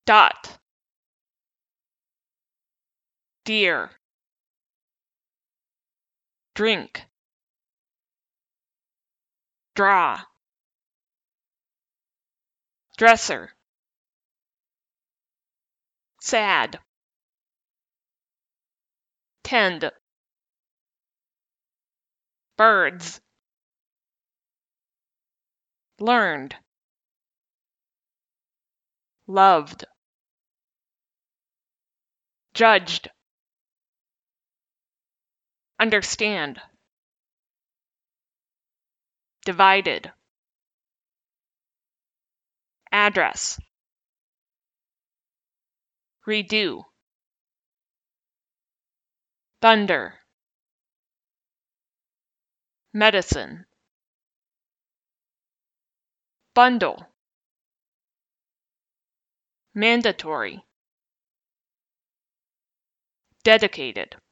dot, dear, drink, draw, dresser, sad, tend, birds, learned, loved, judged, understand, divided, address, redo, thunder, medicine, bundle, mandatory, dedicated.